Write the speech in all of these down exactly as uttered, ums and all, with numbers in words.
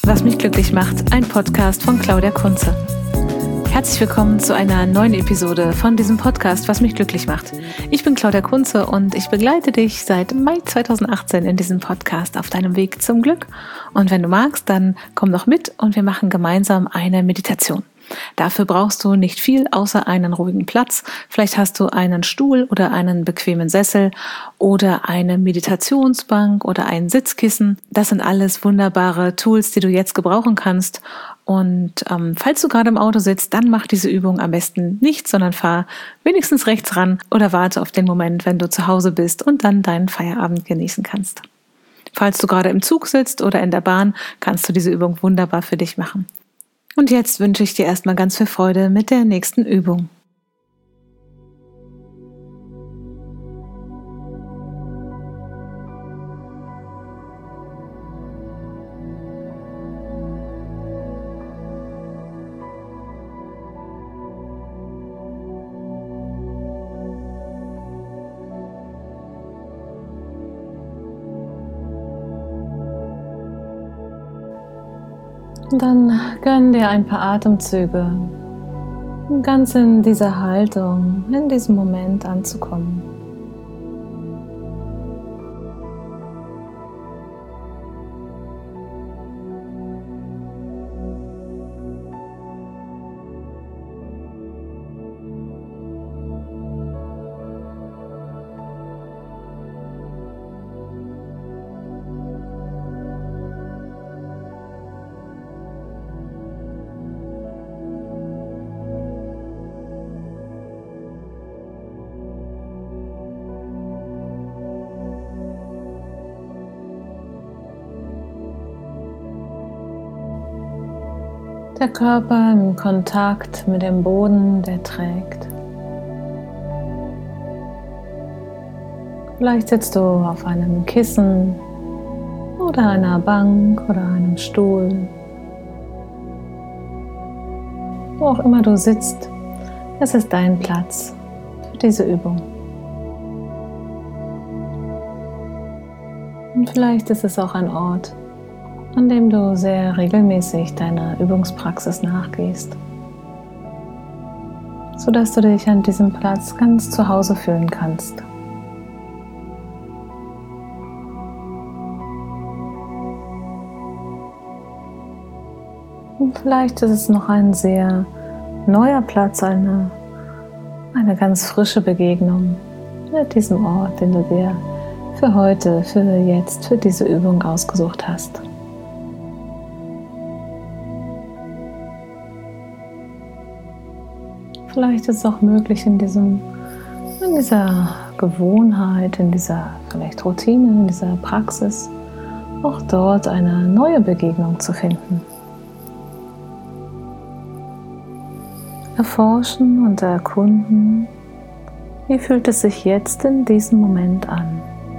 Was mich glücklich macht, ein Podcast von Claudia Kunze. Herzlich willkommen zu einer neuen Episode von diesem Podcast, was mich glücklich macht. Ich bin Claudia Kunze und ich begleite dich seit Mai zweitausendachtzehn in diesem Podcast auf deinem Weg zum Glück. Und wenn du magst, dann komm doch mit und wir machen gemeinsam eine Meditation. Dafür brauchst du nicht viel außer einen ruhigen Platz. Vielleicht hast du einen Stuhl oder einen bequemen Sessel oder eine Meditationsbank oder ein Sitzkissen. Das sind alles wunderbare Tools, die du jetzt gebrauchen kannst. Und ähm, falls du gerade im Auto sitzt, dann mach diese Übung am besten nicht, sondern fahr wenigstens rechts ran oder warte auf den Moment, wenn du zu Hause bist und dann deinen Feierabend genießen kannst. Falls du gerade im Zug sitzt oder in der Bahn, kannst du diese Übung wunderbar für dich machen. Und jetzt wünsche ich dir erstmal ganz viel Freude mit der nächsten Übung. Dann gönn dir ein paar Atemzüge, um ganz in dieser Haltung, in diesem Moment anzukommen. Der Körper im Kontakt mit dem Boden, der trägt. Vielleicht sitzt du auf einem Kissen oder einer Bank oder einem Stuhl. Wo auch immer du sitzt, es ist dein Platz für diese Übung. Und vielleicht ist es auch ein Ort, an dem du sehr regelmäßig deiner Übungspraxis nachgehst, sodass du dich an diesem Platz ganz zu Hause fühlen kannst. Und vielleicht ist es noch ein sehr neuer Platz, eine, eine ganz frische Begegnung mit diesem Ort, den du dir für heute, für jetzt, für diese Übung ausgesucht hast. Vielleicht ist es auch möglich, in, diesem, in dieser Gewohnheit, in dieser vielleicht Routine, in dieser Praxis, auch dort eine neue Begegnung zu finden. Erforschen und erkunden, wie fühlt es sich jetzt in diesem Moment an?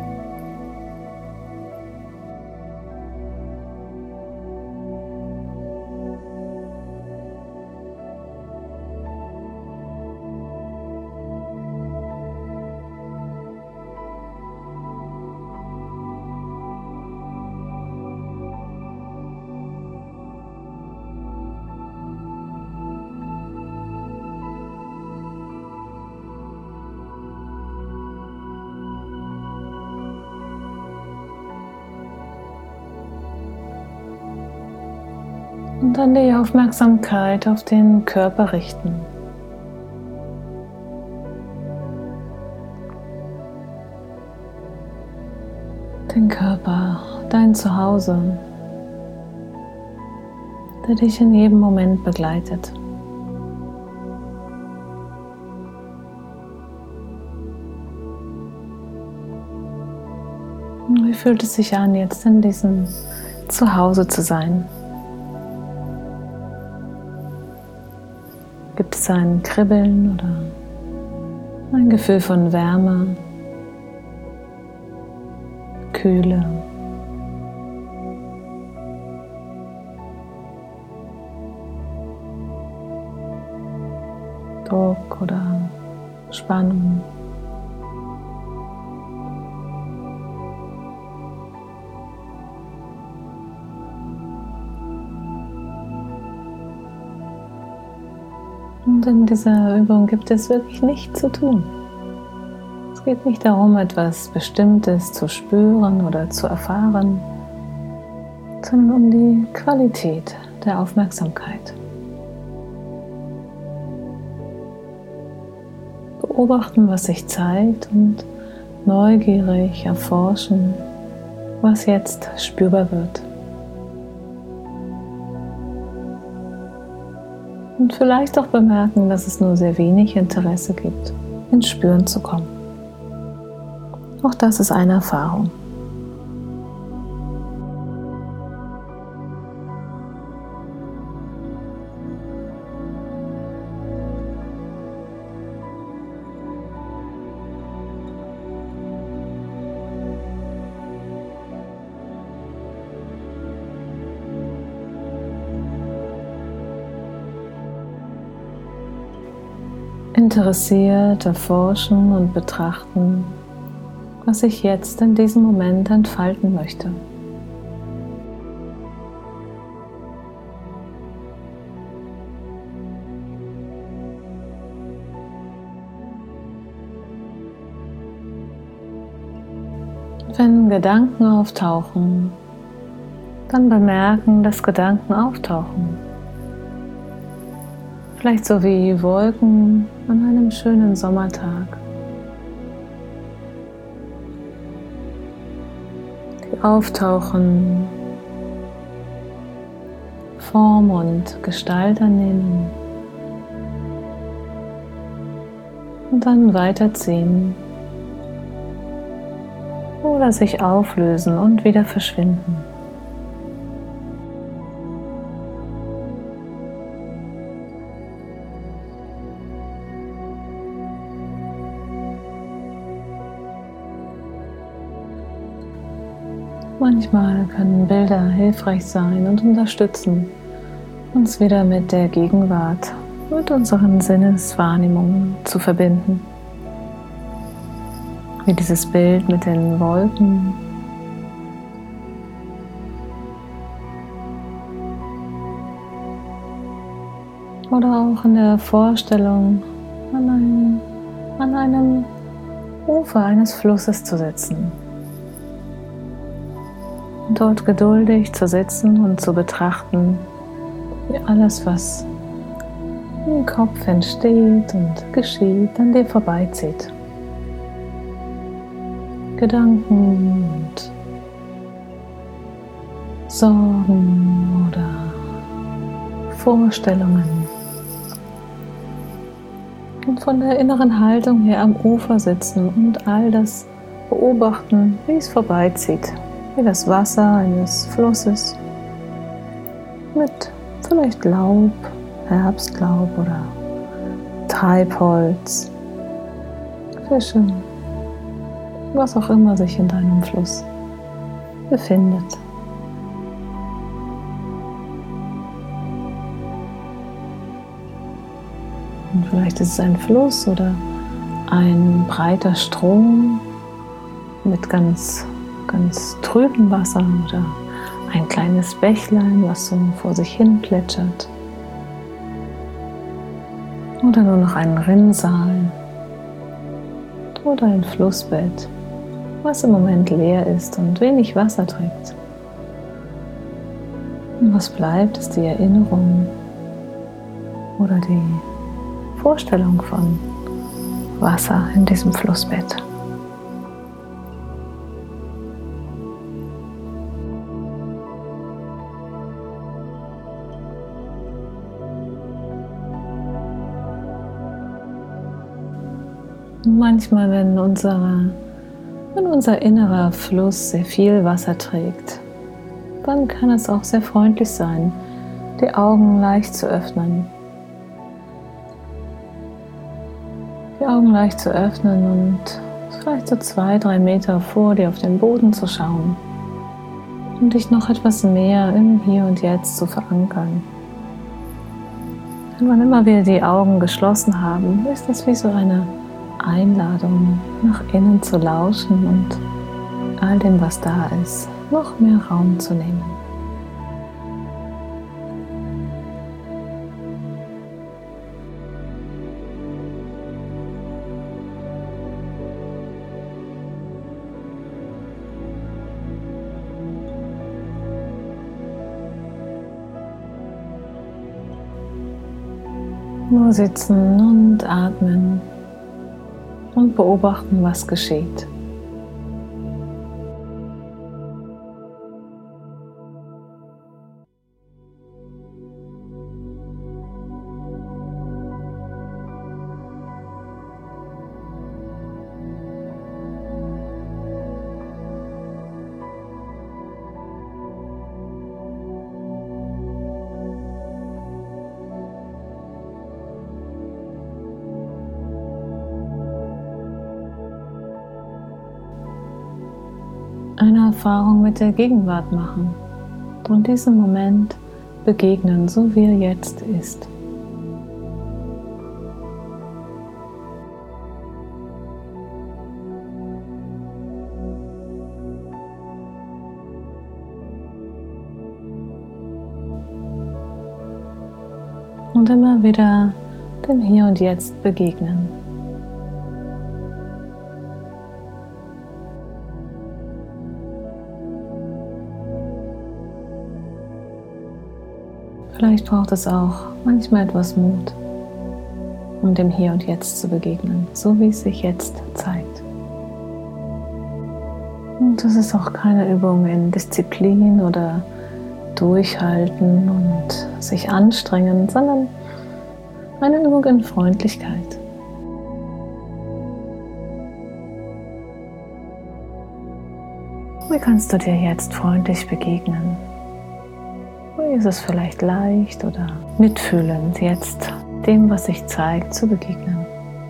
Und dann die Aufmerksamkeit auf den Körper richten. Den Körper, dein Zuhause, der dich in jedem Moment begleitet. Und wie fühlt es sich an, jetzt in diesem Zuhause zu sein? Gibt es ein Kribbeln oder ein Gefühl von Wärme, Kühle? Druck oder Spannung? Und in dieser Übung gibt es wirklich nichts zu tun. Es geht nicht darum, etwas Bestimmtes zu spüren oder zu erfahren, sondern um die Qualität der Aufmerksamkeit. Beobachten, was sich zeigt und neugierig erforschen, was jetzt spürbar wird. Und vielleicht auch bemerken, dass es nur sehr wenig Interesse gibt, ins Spüren zu kommen. Auch das ist eine Erfahrung. Interessiert erforschen und betrachten, was ich jetzt in diesem Moment entfalten möchte. Wenn Gedanken auftauchen, dann bemerken, dass Gedanken auftauchen. Vielleicht so wie Wolken an einem schönen Sommertag. Die auftauchen, Form und Gestalt annehmen und dann weiterziehen oder sich auflösen und wieder verschwinden. Manchmal können Bilder hilfreich sein und unterstützen, uns wieder mit der Gegenwart, mit unseren Sinneswahrnehmungen zu verbinden. Wie dieses Bild mit den Wolken. Oder auch in der Vorstellung, an einem, an einem Ufer eines Flusses zu sitzen. Und dort geduldig zu sitzen und zu betrachten, wie alles, was im Kopf entsteht und geschieht, an dir vorbeizieht. Gedanken und Sorgen oder Vorstellungen. Und von der inneren Haltung her am Ufer sitzen und all das beobachten, wie es vorbeizieht. Wie das Wasser eines Flusses mit vielleicht Laub, Herbstlaub oder Treibholz, Fischen, was auch immer sich in deinem Fluss befindet. Und vielleicht ist es ein Fluss oder ein breiter Strom mit ganz ganz trüben Wasser oder ein kleines Bächlein, was so vor sich hin plätschert. Oder nur noch ein Rinnsal oder ein Flussbett, was im Moment leer ist und wenig Wasser trägt. Und was bleibt, ist die Erinnerung oder die Vorstellung von Wasser in diesem Flussbett. Manchmal, wenn, unsere, wenn unser innerer Fluss sehr viel Wasser trägt, dann kann es auch sehr freundlich sein, die Augen leicht zu öffnen. Die Augen leicht zu öffnen und vielleicht so zwei, drei Meter vor dir auf den Boden zu schauen und dich noch etwas mehr im Hier und Jetzt zu verankern. Und wann immer wir die Augen geschlossen haben, ist das wie so eine Einladung, nach innen zu lauschen und all dem, was da ist, noch mehr Raum zu nehmen. Nur sitzen und atmen und beobachten, was geschieht. Eine Erfahrung mit der Gegenwart machen und diesem Moment begegnen, so wie er jetzt ist. Und immer wieder dem Hier und Jetzt begegnen. Vielleicht braucht es auch manchmal etwas Mut, um dem Hier und Jetzt zu begegnen, so wie es sich jetzt zeigt. Und das ist auch keine Übung in Disziplin oder Durchhalten und sich anstrengen, sondern eine Übung in Freundlichkeit. Wie kannst du dir jetzt freundlich begegnen? Wie ist es vielleicht leicht oder mitfühlend, jetzt dem, was sich zeigt, zu begegnen?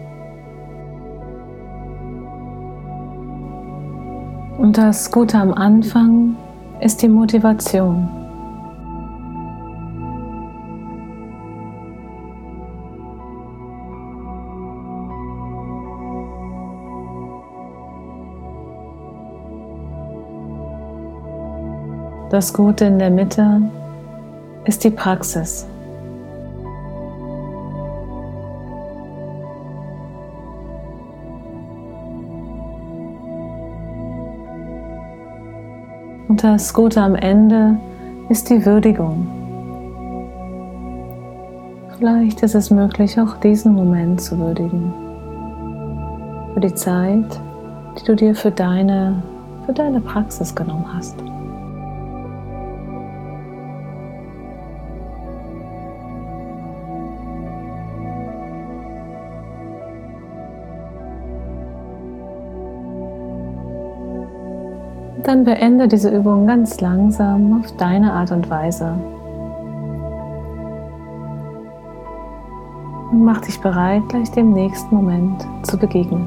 Und das Gute am Anfang ist die Motivation. Das Gute in der Mitte ist die Praxis. Und das Gute am Ende ist die Würdigung. Vielleicht ist es möglich, auch diesen Moment zu würdigen. Für die Zeit, die du dir für deine, für deine Praxis genommen hast. Dann beende diese Übung ganz langsam auf deine Art und Weise. Und mach dich bereit, gleich dem nächsten Moment zu begegnen.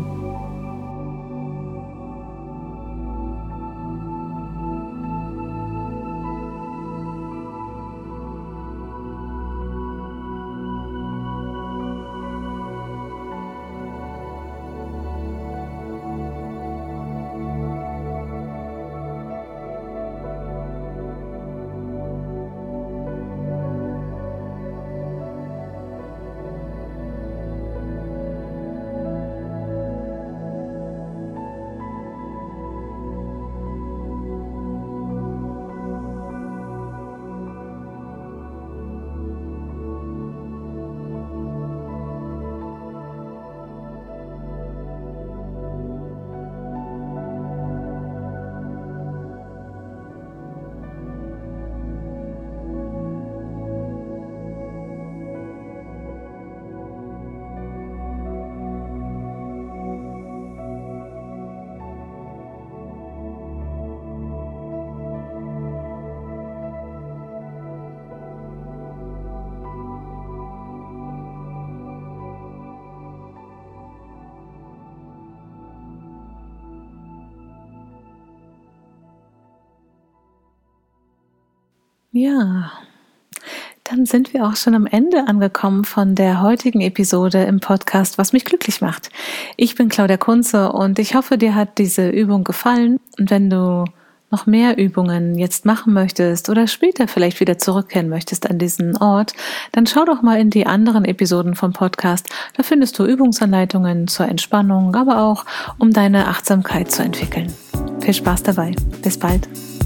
Ja, dann sind wir auch schon am Ende angekommen von der heutigen Episode im Podcast, was mich glücklich macht. Ich bin Claudia Kunze und ich hoffe, dir hat diese Übung gefallen. Und wenn du noch mehr Übungen jetzt machen möchtest oder später vielleicht wieder zurückkehren möchtest an diesen Ort, dann schau doch mal in die anderen Episoden vom Podcast. Da findest du Übungsanleitungen zur Entspannung, aber auch um deine Achtsamkeit zu entwickeln. Viel Spaß dabei. Bis bald.